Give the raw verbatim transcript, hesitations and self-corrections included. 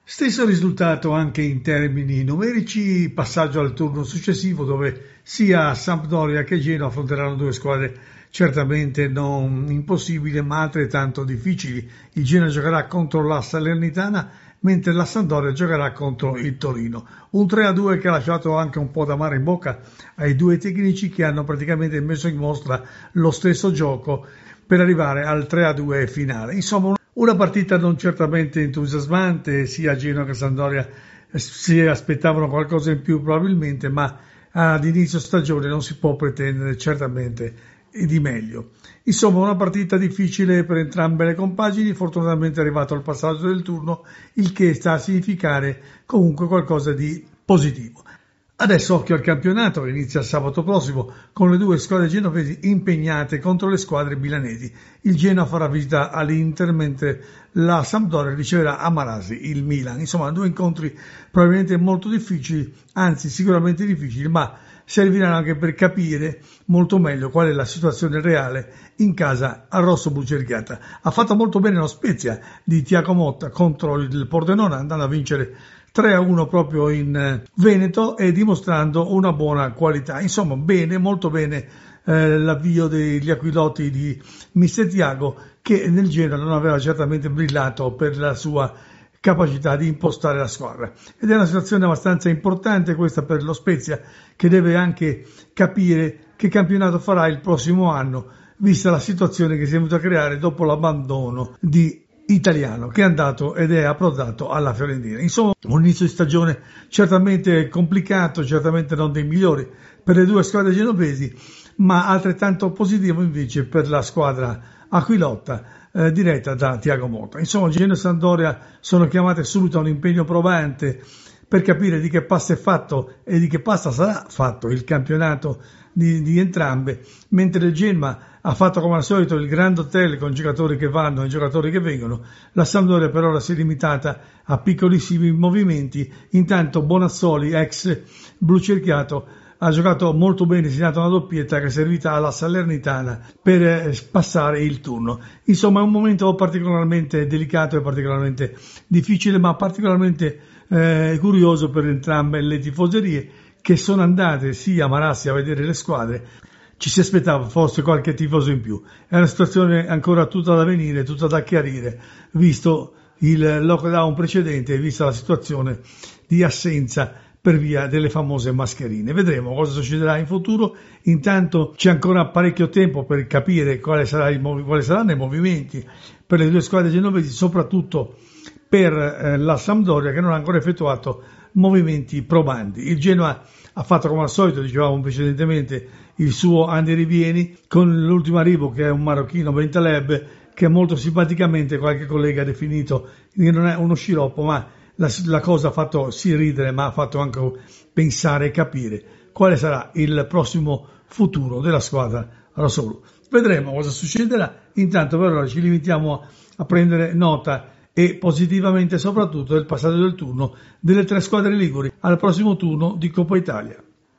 Stesso risultato anche in termini numerici, passaggio al turno successivo dove sia Sampdoria che Genoa affronteranno due squadre certamente non impossibili ma altrettanto difficili. Il Genoa giocherà contro la Salernitana mentre la Sampdoria giocherà contro il Torino. Un tre a due che ha lasciato anche un po' d'amaro in bocca ai due tecnici che hanno praticamente messo in mostra lo stesso gioco per arrivare al tre a due finale. Insomma, una partita non certamente entusiasmante, sia Genoa che Sampdoria si aspettavano qualcosa in più probabilmente, ma ad inizio stagione non si può pretendere certamente di meglio. Insomma, una partita difficile per entrambe le compagini, fortunatamente è arrivato al passaggio del turno, il che sta a significare comunque qualcosa di positivo. Adesso occhio al campionato che inizia sabato prossimo con le due squadre genovesi impegnate contro le squadre milanesi. Il Genoa farà visita all'Inter mentre la Sampdoria riceverà a Marassi il Milan. Insomma, due incontri probabilmente molto difficili, anzi sicuramente difficili, ma serviranno anche per capire molto meglio qual è la situazione reale in casa a rosso-blu cerchiata. Ha fatto molto bene lo Spezia di Thiago Motta contro il Pordenone, andando a vincere tre a uno proprio in Veneto e dimostrando una buona qualità. Insomma, bene, molto bene eh, l'avvio degli Aquiloti di mister Thiago, che nel Genoa non aveva certamente brillato per la sua capacità di impostare la squadra. Ed è una situazione abbastanza importante questa per lo Spezia, che deve anche capire che campionato farà il prossimo anno, vista la situazione che si è venuta a creare dopo l'abbandono di Italiano, che è andato ed è approdato alla Fiorentina. Insomma, un inizio di stagione certamente complicato, certamente non dei migliori per le due squadre genovesi, ma altrettanto positivo invece per la squadra aquilotta eh, diretta da Thiago Motta. Insomma, Genoa e Sampdoria sono chiamate subito a un impegno probante per capire di che pasta è fatto e di che pasta sarà fatto il campionato di, di entrambe, mentre il Genoa ha fatto come al solito il Grand Hotel con giocatori che vanno e giocatori che vengono. La Sampdoria per ora si è limitata a piccolissimi movimenti. Intanto Bonazzoli, ex blu cerchiato, ha giocato molto bene, segnato una doppietta che è servita alla Salernitana per eh, passare il turno. Insomma, è un momento particolarmente delicato e particolarmente difficile, ma particolarmente eh, curioso per entrambe le tifoserie, che sono andate sia a Marassi a vedere le squadre. Ci si aspettava forse qualche tifoso in più. È una situazione ancora tutta da venire, tutta da chiarire, visto il lockdown precedente e vista la situazione di assenza per via delle famose mascherine. Vedremo cosa succederà in futuro. Intanto c'è ancora parecchio tempo per capire quale sarà il movi- quali saranno i movimenti per le due squadre genovesi, soprattutto per eh, la Sampdoria, che non ha ancora effettuato movimenti probandi. Il Genoa ha fatto come al solito, dicevamo precedentemente, il suo Andy Rivieni con l'ultimo arrivo, che è un marocchino Bentaleb, che molto simpaticamente qualche collega ha definito che non è uno sciroppo, ma la, la cosa ha fatto sì ridere, ma ha fatto anche pensare e capire quale sarà il prossimo futuro della squadra rossoblu. Vedremo cosa succederà. Intanto per ora ci limitiamo a prendere nota e positivamente soprattutto del passaggio del turno delle tre squadre liguri al prossimo turno di Coppa Italia.